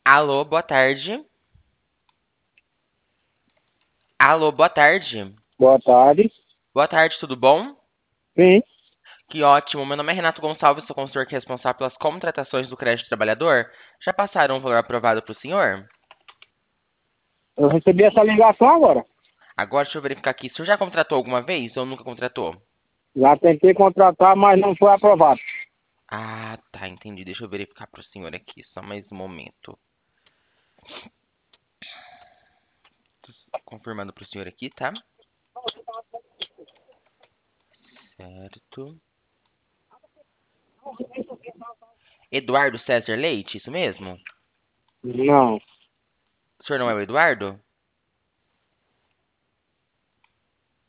Alô, boa tarde. Alô, boa tarde. Boa tarde. Boa tarde, tudo bom? Sim, Que ótimo. Meu nome é Renato Gonçalves, sou consultor que é responsável pelas contratações do crédito trabalhador. Já passaram o valor aprovado para o senhor? eu recebi essa ligação agora. Agora deixa eu verificar aqui. O senhor já contratou alguma vez ou nunca contratou? Já tentei contratar, mas não foi aprovado. Ah, tá, entendi. Deixa eu verificar para o senhor aqui, só mais um momento. Confirmando para o senhor aqui, tá? Certo. Eduardo César Leite, isso mesmo? Não, O senhor não é o Eduardo?